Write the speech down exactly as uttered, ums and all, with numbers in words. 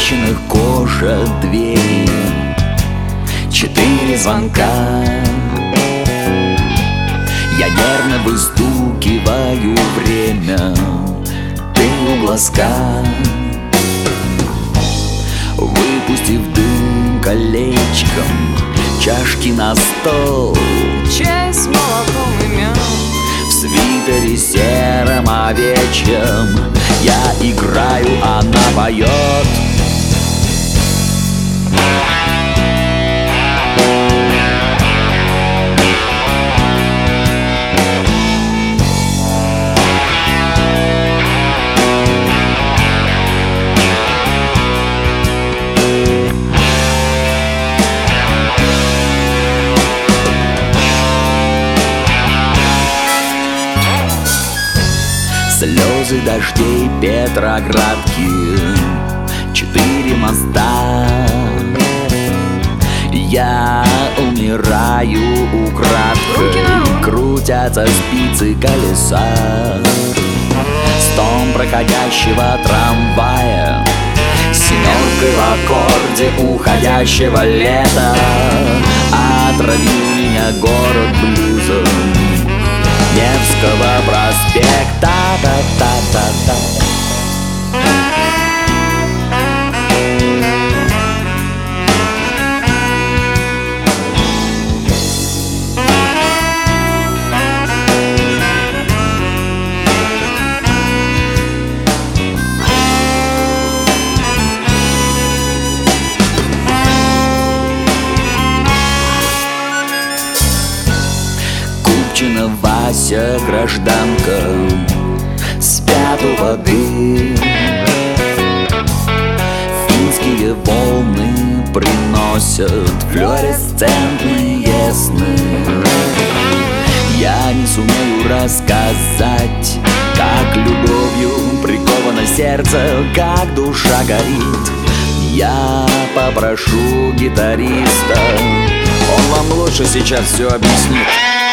трещинах кожа двери, четыре звонка. Я нервно выстукиваю время, ты у глазка. Выпустив дым колечком, чашки на стол, чай с молоком и мед. в свитере сером овечьем я играю, она поет. Слезы дождей Петроградки, четыре моста. Я умираю украдкой, крутятся спицы колеса. Стон проходящего трамвая, семеркой в аккорде уходящего лета. Отравил меня город блюзом Невского проспекта. Та-та-та-та-та. Купчина Вася, гражданка, спят у воды. Финские волны приносят флуоресцентные сны. Я не сумею рассказать, как любовью приковано сердце, как душа горит. Я попрошу гитариста, он вам лучше сейчас все объяснит.